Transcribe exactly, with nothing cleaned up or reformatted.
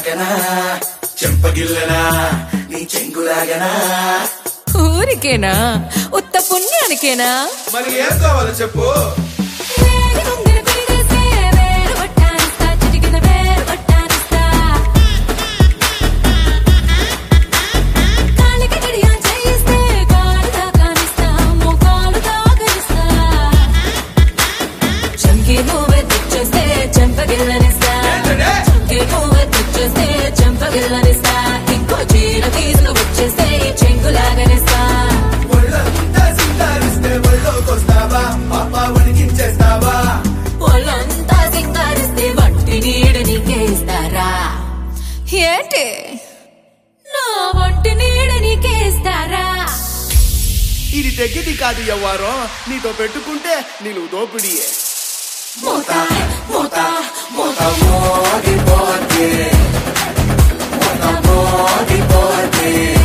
తాకనా చెంపగిల్లనా నీ చెంగులాగనా ఊరికేనా ఉత్త పుణ్యానికేనా మరి ఏం కావాలో చెప్పు చెంపగిల్లనిస్తా తెచ్చేస్తే చెంపగిల్లనిస్తా ఇంకో చీర తీసుకు వచ్చేస్తే చెంగులాగనిస్తా ఒళ్ళంతా సింగారిస్తే ఒళ్ళోకొస్తావా పాప వణికించేస్తావా ఒళ్ళంతా సింగారిస్తే వంటి నీడు నీకేస్తారా ఏంటి నా వంటి నీడు నీకేస్తారా ఇది తెగిది కాదు ఎవ్వారో నీతో పెట్టుకుంటే నీళ్ళు దోపిడియే మోతా మోతా మోతా మోగిపోతే మోగిపోతే